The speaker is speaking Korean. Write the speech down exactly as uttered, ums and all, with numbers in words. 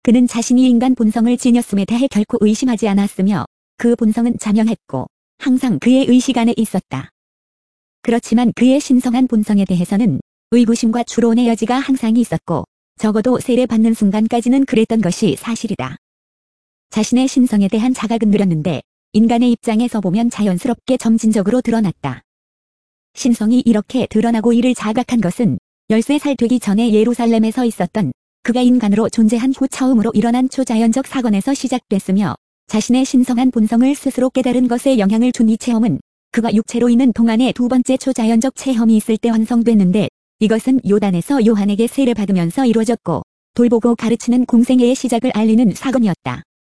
그는 자신이 인간 본성을 지녔음에 대해 결코 의심하지 않았으며 그 본성은 자명했고 항상 그의 의식 안에 있었다. 그렇지만 그의 신성한 본성에 대해서는 의구심과 추론의 여지가 항상 있었고 적어도 세례받는 순간까지는 그랬던 것이 사실이다. 자신의 신성에 대한 자각은 느렸는데 인간의 입장에서 보면 자연스럽게 점진적으로 드러났다. 신성이 이렇게 드러나고 이를 자각한 것은 열세 살 되기 전에 예루살렘에서 있었던 그가 인간으로 존재한 후 처음으로 일어난 초자연적 사건에서 시작됐으며 자신의 신성한 본성을 스스로 깨달은 것에 영향을 준 이 체험은 그가 육체로 있는 동안의 두 번째 초자연적 체험이 있을 때 완성됐는데 이것은 요단에서 요한에게 세례받으면서 이루어졌고 돌보고 가르치는 공생애의 시작을 알리는 사건이었다.